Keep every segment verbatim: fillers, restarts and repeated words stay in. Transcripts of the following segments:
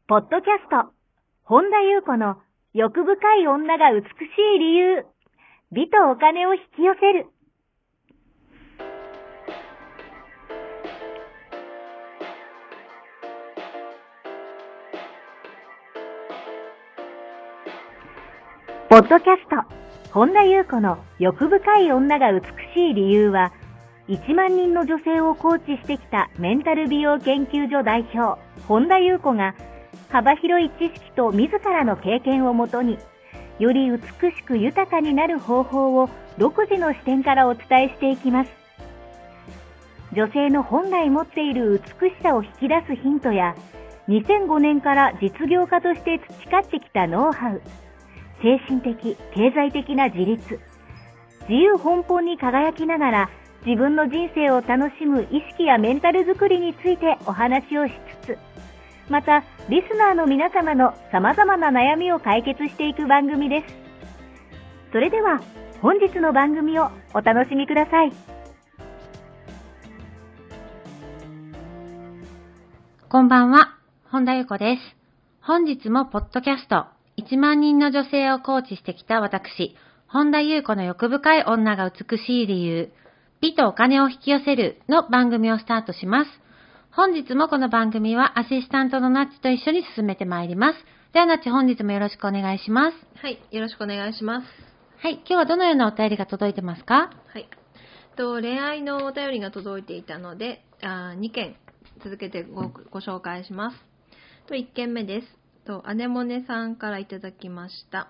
ポッドキャスト、本田裕子の欲深い女が美しい理由、美とお金を引き寄せる。ポッドキャスト、本田裕子の欲深い女が美しい理由は、いちまんにんの女性をコーチしてきたメンタル美容研究所代表、本田裕子が、幅広い知識と自らの経験をもとに、より美しく豊かになる方法を独自の視点からお伝えしていきます。女性の本来持っている美しさを引き出すヒントや、にせんごねんから実業家として培ってきたノウハウ、精神的、経済的な自立、自由奔放に輝きながら自分の人生を楽しむ意識やメンタルづくりについてお話をしつつ、またリスナーの皆様の様々な悩みを解決していく番組です。それでは本日の番組をお楽しみください。 こんばんは、本田裕子です。本日もポッドキャストいちまんにんの女性をコーチしてきた私、本田裕子の欲深い女が美しい理由、美とお金を引き寄せるの番組をスタートします。本日もこの番組はアシスタントのナッチと一緒に進めてまいります。ではナッチ、本日もよろしくお願いします。 はい、よろしくお願いします。 はい、今日はどのようなお便りが届いてますか？ はい、と恋愛のお便りが届いていたので、あにけん続けて ご, ご紹介します。といっけんめです。とアネモネさんからいただきました。はい、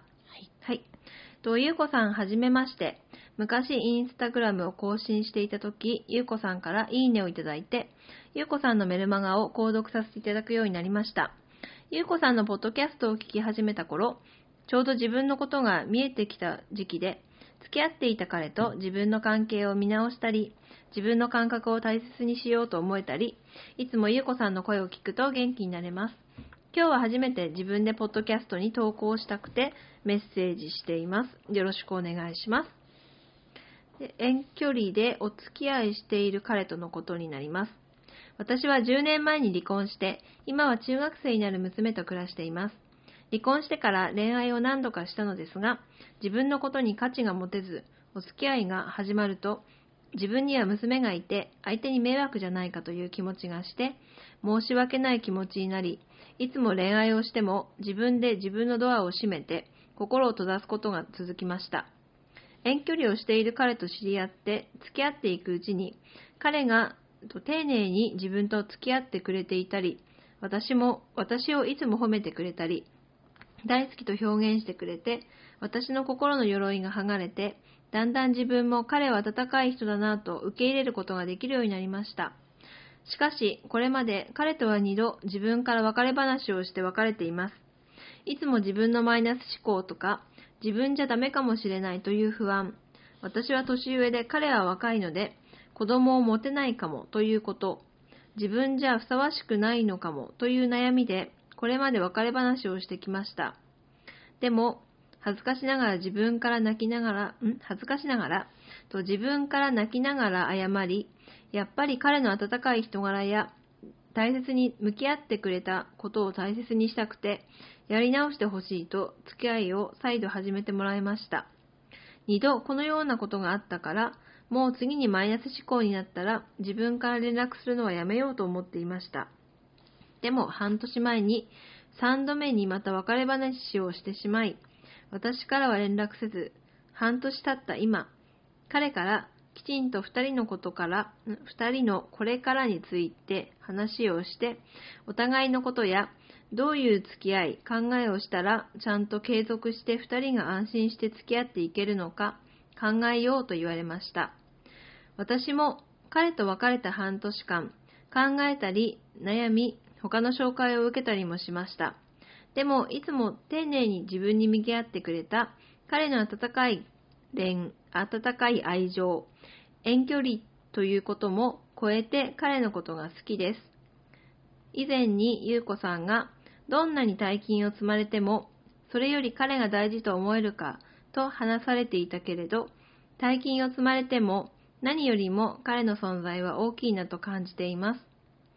はい、とゆうこさんはじめまして。昔インスタグラムを更新していたとき、ゆうこさんからいいねをいただいて、ゆうこさんのメルマガを購読させていただくようになりました。ゆうこさんのポッドキャストを聞き始めた頃、ちょうど自分のことが見えてきた時期で、付き合っていた彼と自分の関係を見直したり、自分の感覚を大切にしようと思えたり、いつもゆうこさんの声を聞くと元気になれます。今日は初めて自分でポッドキャストに投稿したくてメッセージしています。よろしくお願いします。で、遠距離でお付き合いしている彼とのことになります。私はじゅうねんまえに離婚して、今は中学生になる娘と暮らしています。離婚してから恋愛を何度かしたのですが、自分のことに価値が持てず、お付き合いが始まると、自分には娘がいて、相手に迷惑じゃないかという気持ちがして、申し訳ない気持ちになり、いつも恋愛をしても自分で自分のドアを閉めて、心を閉ざすことが続きました。遠距離をしている彼と知り合って付き合っていくうちに、彼が丁寧に自分と付き合ってくれていたり、私も私をいつも褒めてくれたり、大好きと表現してくれて、私の心の鎧が剥がれて、だんだん自分も彼は温かい人だなと受け入れることができるようになりました。しかし、これまで彼とはにど自分から別れ話をして別れています。いつも自分のマイナス思考とか、自分じゃダメかもしれないという不安、私は年上で彼は若いので子供を持てないかもということ、自分じゃふさわしくないのかもという悩みでこれまで別れ話をしてきました。でも恥ずかしながら自分から泣きながらん恥ずかしながらと自分から泣きながら謝り、やっぱり彼の温かい人柄や大切に向き合ってくれたことを大切にしたくて、やり直してほしいと付き合いを再度始めてもらいました。二度このようなことがあったから、もう次にマイナス思考になったら自分から連絡するのはやめようと思っていました。でも半年前に三度目にまた別れ話をしてしまい、私からは連絡せず、半年経った今、彼からきちんと二人のことから、二人のこれからについて話をして、お互いのことやどういう付き合い、考えをしたらちゃんと継続して二人が安心して付き合っていけるのか考えようと言われました。私も彼と別れた半年間、考えたり悩み、他の紹介を受けたりもしました。でもいつも丁寧に自分に向き合ってくれた彼の温かい恋、温かい愛情、遠距離ということも超えて彼のことが好きです。以前にゆうこさんがどんなに大金を積まれてもそれより彼が大事と思えるかと話されていたけれど、大金を積まれても何よりも彼の存在は大きいなと感じています。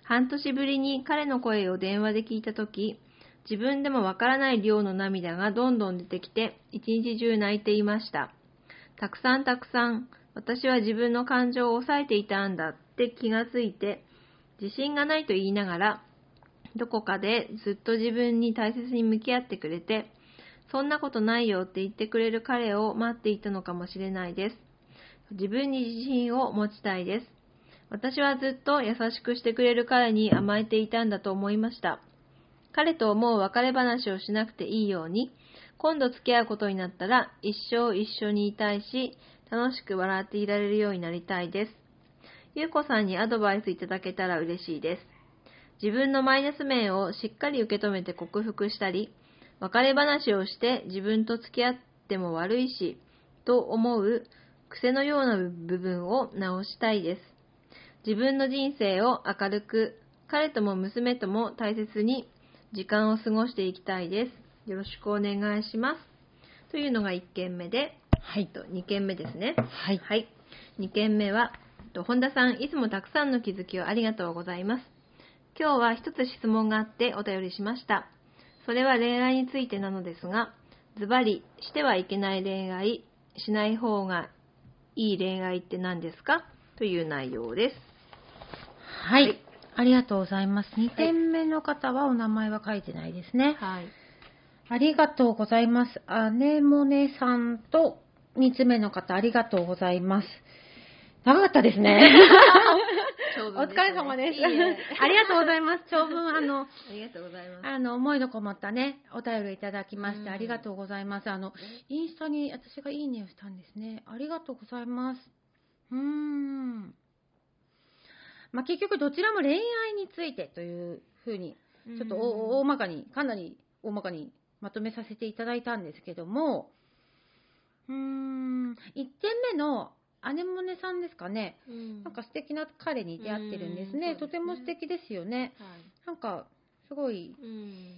半年ぶりに彼の声を電話で聞いたとき、自分でもわからない量の涙がどんどん出てきて、一日中泣いていました。たくさんたくさん、私は自分の感情を抑えていたんだって気がついて、自信がないと言いながら、どこかでずっと自分に大切に向き合ってくれて、そんなことないよって言ってくれる彼を待っていたのかもしれないです。自分に自信を持ちたいです。私はずっと優しくしてくれる彼に甘えていたんだと思いました。彼ともう別れ話をしなくていいように、今度付き合うことになったら一生一緒にいたいし、楽しく笑っていられるようになりたいです。ゆうこさんにアドバイスいただけたら嬉しいです。自分のマイナス面をしっかり受け止めて克服したり、別れ話をして自分と付き合っても悪いし、と思う癖のような部分を直したいです。自分の人生を明るく、彼とも娘とも大切に時間を過ごしていきたいです。よろしくお願いします。というのがいっけんめで、 はい。 にけんめですね。 はい。 はい。にけんめは、本田さん、いつもたくさんの気づきをありがとうございます。今日は一つ質問があってお便りしました。それは恋愛についてなのですが、ズバリ、してはいけない恋愛、しない方がいい恋愛って何ですかという内容です。 はい。 はい、 ありがとうございます。にてんめの方はお名前は書いてないですね。 はい。 ありがとうございます。アネモネさんとみっつめの方、ありがとうございます。長かったですね。 長文ですね。 お疲れ様です。 いいね、 ありがとうございます。長文、あの、 ありがとうございます。 あの、思いのこもったね、お便りいただきまして、 うん、 ありがとうございます。あの、インスタに私がいいねをしたんですね。ありがとうございます。うーん。まあ、結局どちらも恋愛についてというふうに、ちょっと大まかに、かなり大まかにまとめさせていただいたんですけども、うーん、いってんめのアネモネさんですかね、うん、なんか素敵な彼に出会ってるんですね。うん、そうですね。とても素敵ですよね。はい、なんかすごい、うん、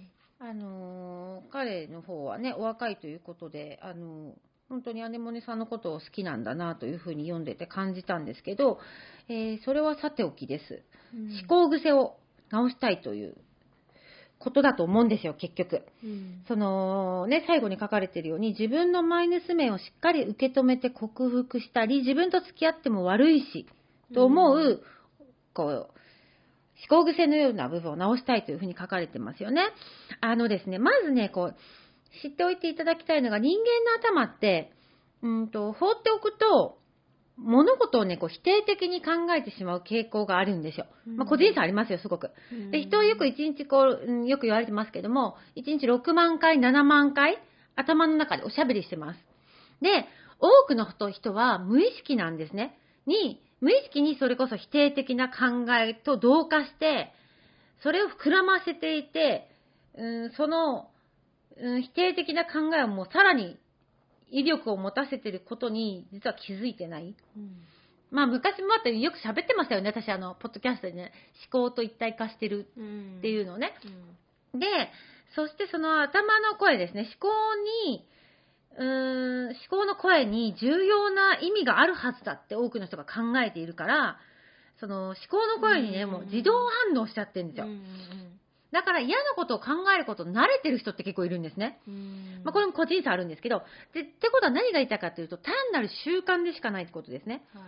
あのー、彼の方はねお若いということで、あのー、本当にアネモネさんのことを好きなんだなというふうに読んでて感じたんですけど、えー、それはさておきです。うん、思考癖を直したいということだと思うんですよ、結局。うん、そのね、最後に書かれているように、自分のマイナス面をしっかり受け止めて克服したり、自分と付き合っても悪いし、と思う、うん、こう、思考癖のような部分を直したいというふうに書かれてますよね。あのですね、まずね、こう、知っておいていただきたいのが、人間の頭って、うんと、放っておくと、物事をね、こう否定的に考えてしまう傾向があるんですよ。まあ、個人差ありますよ、すごく。で、人はよく一日こう、よく言われてますけども、一日ろくまんかい、ななまんかい、頭の中でおしゃべりしてます。で、多くの人は無意識なんですね。に、無意識にそれこそ否定的な考えと同化して、それを膨らませていて、うん、その、うん、否定的な考えをもうさらに威力を持たせていることに実は気づいてない。うん、まあ昔もあったようによく喋ってましたよね。私あのポッドキャストでね、思考と一体化してるっていうのをね。うん、で、そしてその頭の声ですね。思考にうーん思考の声に重要な意味があるはずだって多くの人が考えているから、その思考の声にね、もう自動反応しちゃってるんですよ。うんうん、だから嫌なことを考えることに慣れてる人って結構いるんですね。まあ、これも個人差あるんですけど、でってことは何が言いたいかというと、単なる習慣でしかないってことですね。はい、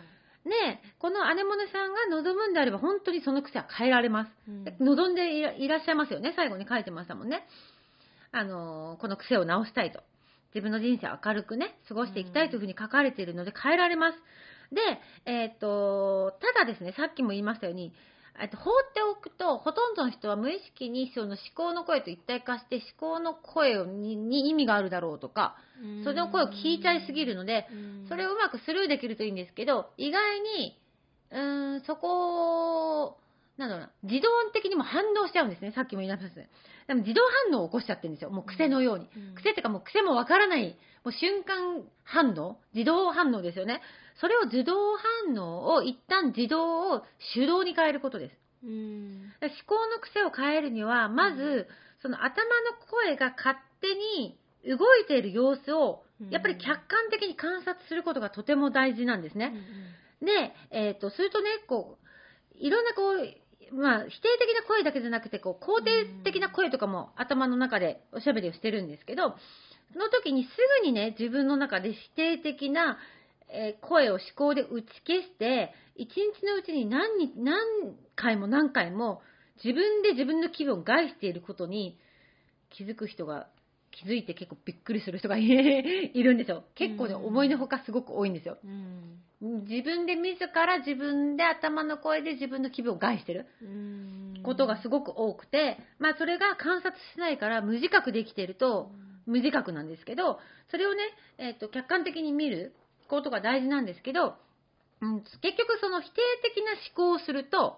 で、このアネモネさんが望むんであれば本当にその癖は変えられます。うん、望んでいらっしゃいますよね。最後に書いてましたもんね。あのー、この癖を直したいと。自分の人生を明るくね、過ごしていきたいというふうに書かれているので変えられます。で、えっと、ただですね、さっきも言いましたように、放っておくと、ほとんどの人は無意識にその思考の声と一体化して、思考の声に、に意味があるだろうとか、その声を聞いちゃいすぎるので、それをうまくスルーできるといいんですけど、意外に、うーん、そこを、なんだろうな、自動的にも反応しちゃうんですね。さっきも言いましたね。でも自動反応を起こしちゃってるんですよ。もう癖のように。うん、癖っていうかもう癖もわからない、もう瞬間反応、自動反応ですよね。それを自動反応を一旦自動を手動に変えることです。うん、思考の癖を変えるには、まず、うん、その頭の声が勝手に動いている様子を、やっぱり客観的に観察することがとても大事なんですね。うんうん、で、えっと、するとね、こう、いろんなこう、 まあ、否定的な声だけじゃなくて、こう、肯定的な声とかも頭の中でおしゃべりをしてるんですけど、その時にすぐにね、自分の中で否定的な、えー声を思考で打ち消して、一日のうちに何に、何回も何回も自分で自分の気分を害していることに気づく人が、気づいて結構びっくりする人がいるんですよ。結構ね、 うん思いのほかすごく多いんですよ。 うん自分で自ら自分で頭の声で自分の気分を害してるうんことがすごく多くて、まあそれが観察しないから無自覚で生きてると無自覚なんですけど、それをね、えっと、客観的に見ることが大事なんですけど、うん、結局その否定的な思考をすると、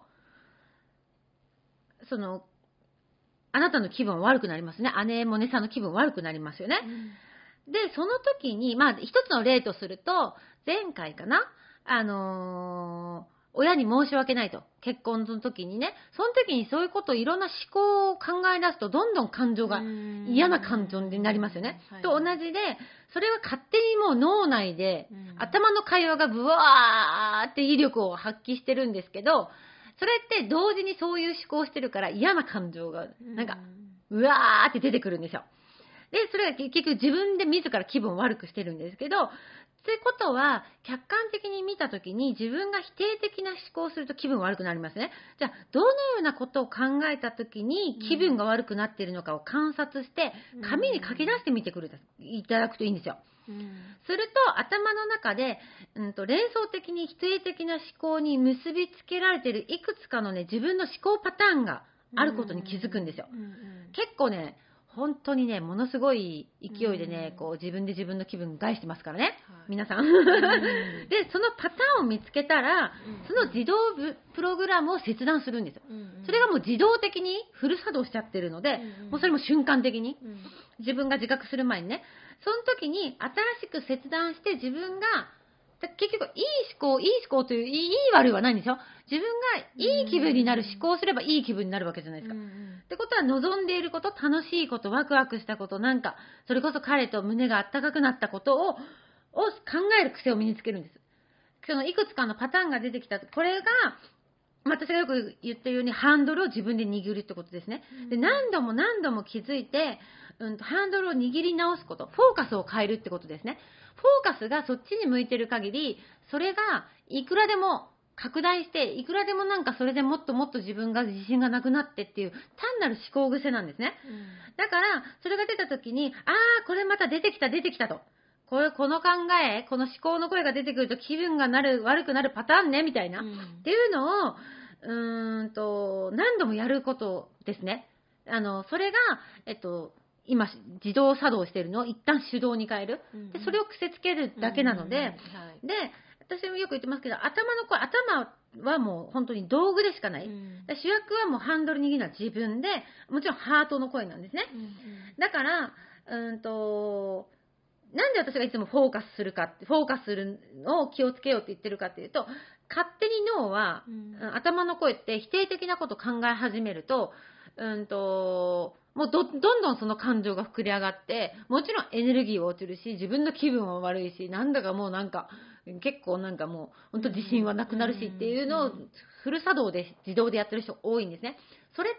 その、あなたの気分悪くなりますね。姉もねさんの気分悪くなりますよね。で、その時に、まあ、一つの例とすると、前回かな、あのー親に申し訳ないと。結婚の時にね、その時にそういうことをいろんな思考を考え出すと、どんどん感情が嫌な感情になりますよね。 はいと同じで、それは勝手にもう脳内で、 うん頭の会話がブワーって威力を発揮してるんですけど、それって同時にそういう思考をしてるから嫌な感情が、なんか、うわーって出てくるんですよ。で、それは結局自分で自ら気分を悪くしてるんですけど、ということは、客観的に見たときに自分が否定的な思考をすると気分悪くなりますね。じゃあ、どのようなことを考えたときに気分が悪くなっているのかを観察して、紙に書き出してみてくれたいただくといいんですよ。 うんすると、頭の中で、うんと、連想的に否定的な思考に結びつけられているいくつかのね、自分の思考パターンがあることに気づくんですよ。 うんうん結構ね、本当にね、ものすごい勢いでね、 うんこう自分で自分の気分を害してますからね、 はい皆さん。 んで、そのパターンを見つけたら、 うんその自動プログラムを切断するんですよ。 うんうんそれがもう自動的にフル作動しちゃってるので、 うんもうそれも瞬間的に、 うん自分が自覚する前にね、その時に新しく切断して自分が、結局いい思考、いい思考という、いいいい悪いはないんですよ。自分がいい気分になる思考をすればいい気分になるわけじゃないですか。 うんうんってことは望んでいること、楽しいこと、ワクワクしたこと、なんか、それこそ彼と胸があったかくなったことを、を考える癖を身につけるんです。そのいくつかのパターンが出てきた。これが、私がよく言ってるようにハンドルを自分で握るってことですね。で、何度も何度も気づいて、うんと、ハンドルを握り直すこと、フォーカスを変えるってことですね。フォーカスがそっちに向いてる限り、それがいくらでも拡大して、いくらでもなんかそれでもっともっと自分が自信がなくなってっていう単なる思考癖なんですね。だから、それが出た時に、あー、これまた出てきた出てきたと。これ、この考え、この思考の声が出てくると気分がなる、悪くなるパターンね、みたいな。 うんっていうのを、うーんと、何度もやることですね。あの、それが、えっと、今、自動作動しているのを一旦手動に変える。で、それを癖つけるだけなので、 うんうんはいで、私もよく言ってますけど、頭の声、頭はもう本当に道具でしかない。 うんで主役はもうハンドル握るのは自分で、もちろんハートの声なんですね。だから、うーんと、なんで私がいつもフォーカスするかって、フォーカスするのを気をつけようって言ってるかっていうと、勝手に脳は、 うん頭の声って否定的なことを考え始めると、うんと、もうど、どんどんその感情が膨れ上がって、もちろんエネルギーは落ちるし、自分の気分は悪いし、なんだかもうなんか、結構なんかもう、本当自信はなくなるしっていうのをフル作動で自動でやってる人多いんですね。それって、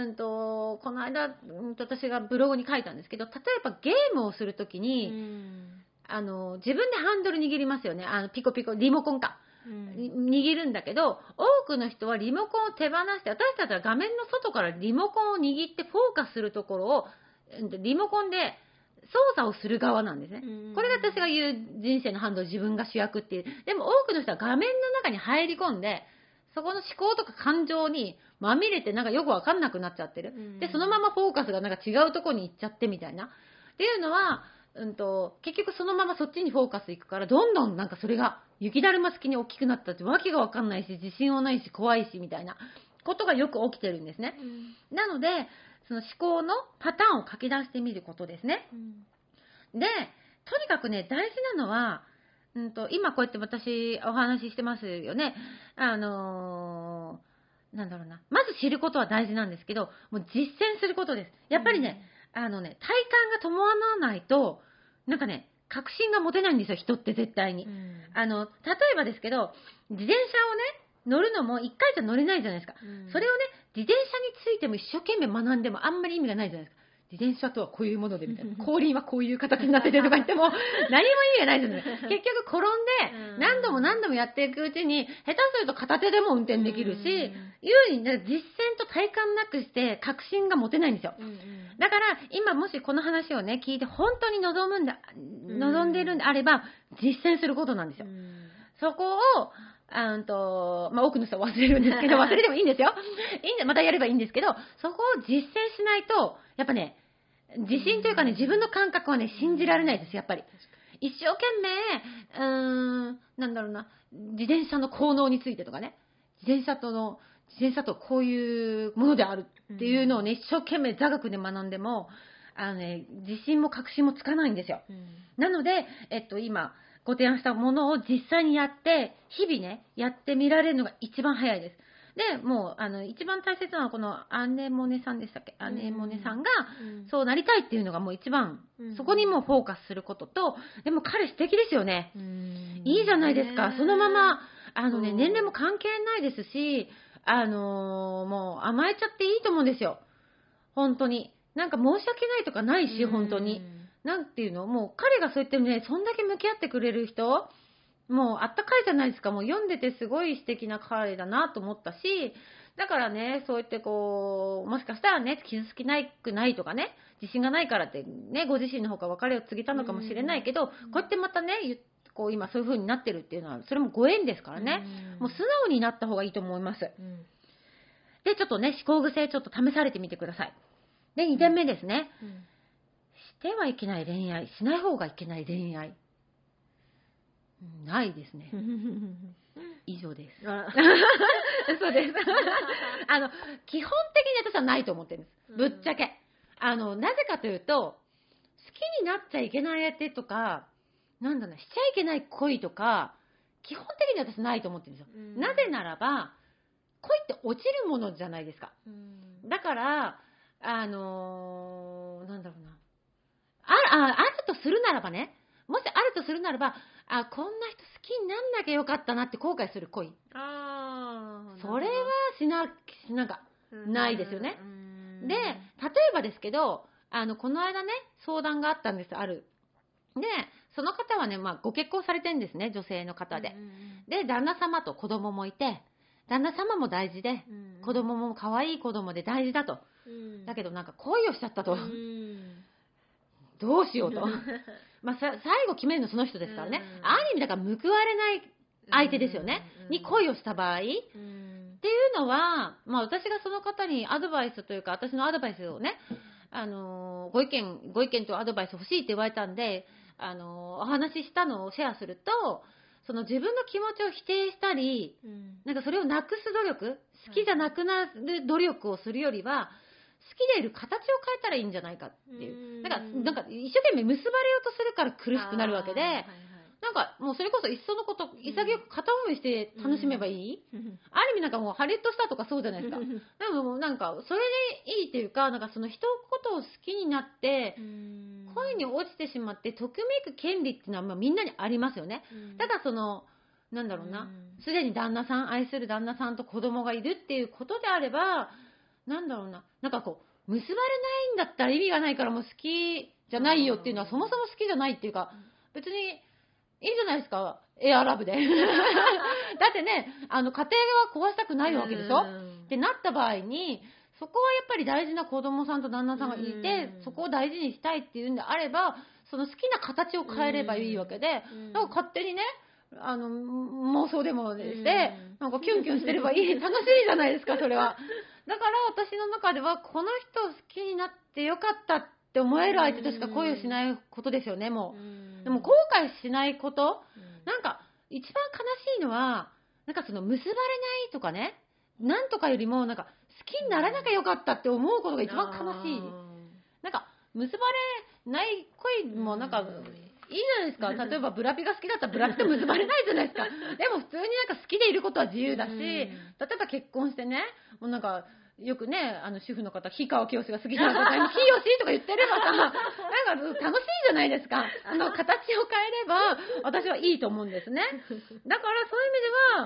うんと、この間、うんと私がブログに書いたんですけど、例えばゲームをするときに、あの、自分でハンドル握りますよね。あの、ピコピコ、リモコンか。握るんだけど、多くの人はリモコンを手放して、私たちは画面の外からリモコンを握ってフォーカスするところを、うんリモコンで操作をする側なんですね。これが私が言う人生のハンドル、自分が主役っていう。でも多くの人は画面の中に入り込んで、そこの思考とか感情にまみれてなんかよくわかんなくなっちゃってる。で、そのままフォーカスがなんか違うところに行っちゃってみたいな。っていうのは、うんと、結局そのままそっちにフォーカス行くから、どんどんなんかそれが雪だるま式に大きくなったってわけがわかんないし、自信はないし、怖いし、みたいなことがよく起きてるんですね。なので、その思考のパターンを書き出してみることですね。で、とにかくね、大事なのは、うんと、今こうやって私お話ししてますよね。あのー、なんだろうな。まず知ることは大事なんですけど、もう実践することです。やっぱりね、あのね、体感が伴わないと、なんかね、確信が持てないんですよ、人って絶対に。あの、例えばですけど、自転車をね、 乗るのも一回じゃ乗れないじゃないですか。 うん、 それをね、自転車についても一生懸命学んでもあんまり意味がないじゃないですか。自転車とはこういうものでみたいな。後輪はこういう形になっててとか言っても何も意味がないじゃないですか。結局転んで何度も何度もやっていくうちに下手すると片手でも運転できるし、有に実践と体感なくして確信が持てないんですよ。だから今もしこの話をね聞いて本当に望むんだ、望んでいるんであれば実践することなんですよ。そこをあんと、まあ、多くの人は忘れるんですけど、忘れてもいいんですよ。いいんで、またやればいいんですけど、そこを実践しないと、やっぱね、自信というかね、自分の感覚はね、信じられないです、やっぱり。一生懸命、うーん、なんだろうな、自転車の効能についてとかね、自転車との、自転車とこういうものであるっていうのをね、一生懸命座学で学んでも、あのね、自信も確信もつかないんですよ。なので、えっと、今、ご提案したものを実際にやって、日々ね、やってみられるのが一番早いです。で、もう、あの、一番大切なのは、このアネモネさんでしたっけ、アネモネさんが、そうなりたいっていうのがもう一番、うん、そこにもうフォーカスすることと、でも彼素敵ですよね。うん、いいじゃないですか。そのまま、あのね、年齢も関係ないですし、あのー、もう甘えちゃっていいと思うんですよ。本当に。なんか申し訳ないとかないし、本当に。なんていうの、もう彼がそう言ってね、そんだけ向き合ってくれる人、もうあったかいじゃないですか。もう読んでてすごい素敵な彼だなと思ったし、だからね、そうやってこう、もしかしたらね、傷つきないくないとかね、自信がないからってね、ご自身の方が別れを告げたのかもしれないけど、こうやってまたね、こう今そういう風になってるっていうのは、それもご縁ですからね、もう素直になった方がいいと思います。で、ちょっとね、思考癖ちょっと試されてみてください。で、にてんめですね。してはいけない恋愛、しない方がいけない恋愛。ないですね。以上です。そうです。あの、基本的に私はないと思ってるんです。ぶっちゃけ。あの、なぜかというと、好きになっちゃいけない相手とか、なんだろう、しちゃいけない恋とか、基本的に私ないと思ってるんですよ。なぜならば、恋って落ちるものじゃないですか。だから、あのー、なんだろうな。ある、あ、あるとするならばね、もしあるとするならば、あ、こんな人好きになんなきゃよかったなって後悔する恋。ああ、それはしな、しなんか、ないですよね。で、例えばですけど、あの、この間ね、相談があったんです、ある。で、その方はね、まあ、ご結婚されてるんですね、女性の方で。で、旦那様と子供もいて、旦那様も大事で、子供も可愛い子供で大事だと。だけどなんか恋をしちゃったと。どうしようと。まあ、最後決めるのその人ですからね。ある意味だから報われない相手ですよね。に恋をした場合。っていうのは、まあ私がその方にアドバイスというか、私のアドバイスをね、あの、ご意見、ご意見とアドバイス欲しいって言われたんで、あの、お話ししたのをシェアすると、その自分の気持ちを否定したり、なんかそれをなくす努力、好きじゃなくなる努力をするよりは、好きでいる形を変えたらいいんじゃないかっていう。だから、なんか一生懸命結ばれようとするから苦しくなるわけで、はいはい、なんかもうそれこそいっそのこと潔く片思いして楽しめばいい、うん、ある意味なんかもうハリウッドスターとかそうじゃないですか。でももうなんかそれでいいっていうか、なんかその人のことを好きになって恋に落ちてしまってときめく権利っていうのはまあみんなにありますよね。ただそのなんだろうな、すでに旦那さん、愛する旦那さんと子供がいるっていうことであれば、なんだろうな、なんかこう結ばれないんだったら意味がないからもう好きじゃないよっていうのはそもそも好きじゃないっていうか、別にいいじゃないですか、エアラブで。だってね、あの家庭は壊したくないわけでしょってなった場合に、そこはやっぱり大事な子供さんと旦那さんがいて、そこを大事にしたいっていうんであれば、その好きな形を変えればいいわけで、だから勝手にね、あの妄想でもして、なんかキュンキュンしてればいい、楽しいじゃないですか、それは。だから私の中ではこの人を好きになってよかったって思える相手としか恋をしないことですよね、もう。でも後悔しないこと、なんか一番悲しいのは、なんかその結ばれないとかね、なんとかよりもなんか好きにならなきゃよかったって思うことが一番悲しい。なんか結ばれない恋もなんか、いいじゃないですか。例えばブラピが好きだったらブラピと結ばれないじゃないですか。でも普通になんか好きでいることは自由だし、例えば結婚してね、もうなんかよくね、あの主婦の方、氷川きよしが好きな方に、きよしとか言ってればさ、なんか楽しいじゃないですか。あの形を変えれば私はいいと思うんですね。だからそういう意味では、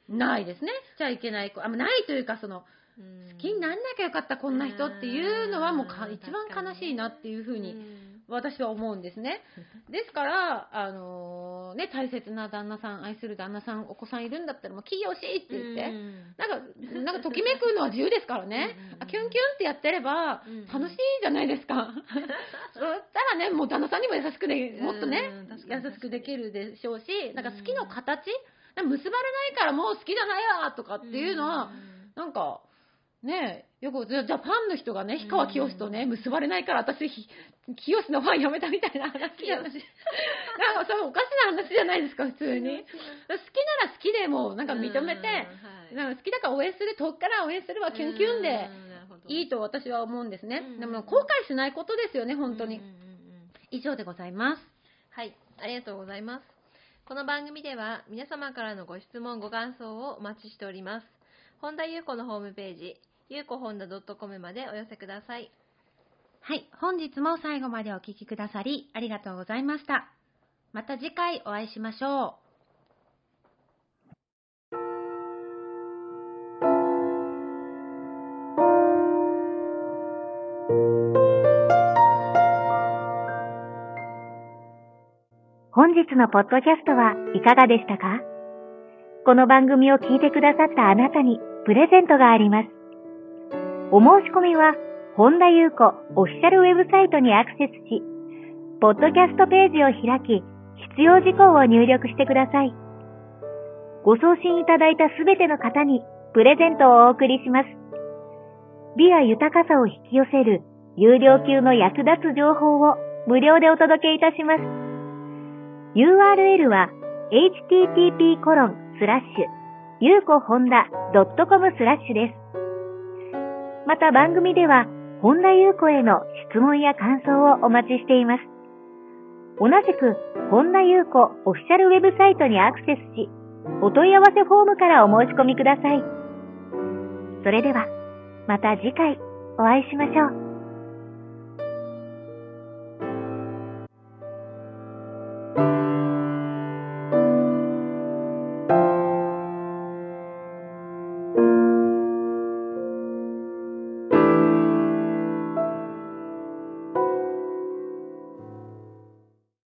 ないですね。しちゃいけない子。あ、ないというか、その、好きになんなきゃよかったこんな人っていうのはもうか一番悲しいなっていうふうに私は思うんですね。ですから、あのー、ね、大切な旦那さん、愛する旦那さん、お子さんいるんだったらもうきよしって言って、なんか、なんかときめくのは自由ですからね。あ、キュンキュンってやってれば楽しいじゃないですか。そしたらね、もう旦那さんにも優しくで、もっとね、優しくできるでしょうし、なんか好きの形、結ばれないからもう好きじゃないわとかっていうのは、なんか、ねえ、よく、じゃあファンの人がね、氷川きよしとね、結ばれないから私、きよしのファンやめたみたいな話じゃないですか。なんかそれおかしな話じゃないですか、普通に。好きなら好きでも、なんか認めて、なんか好きだから応援する、遠くから応援するはキュンキュンでいいと私は思うんですね。でも後悔しないことですよね、本当に。以上でございます。 はい、ありがとうございます。この番組では皆様からのご質問、ご感想をお待ちしております。本田裕子のホームページ、ゆうこほんだ .com までお寄せください。 はい、本日も最後までお聞きくださりありがとうございました。また次回お会いしましょう。 本日のポッドキャストはいかがでしたか？この番組を聞いてくださったあなたにプレゼントがあります。お申し込みは本田裕子オフィシャルウェブサイトにアクセスし、ポッドキャストページを開き、必要事項を入力してください。ご送信いただいたすべての方にプレゼントをお送りします。美や豊かさを引き寄せる有料級の役立つ情報を無料でお届けいたします。ユーアールエル は エイチティーティーピーコロンスラッシュゆうこほんだ .com スラッシュです。また番組では本田裕子への質問や感想をお待ちしています。同じく本田裕子オフィシャルウェブサイトにアクセスし、お問い合わせフォームからお申し込みください。それではまた次回お会いしましょう。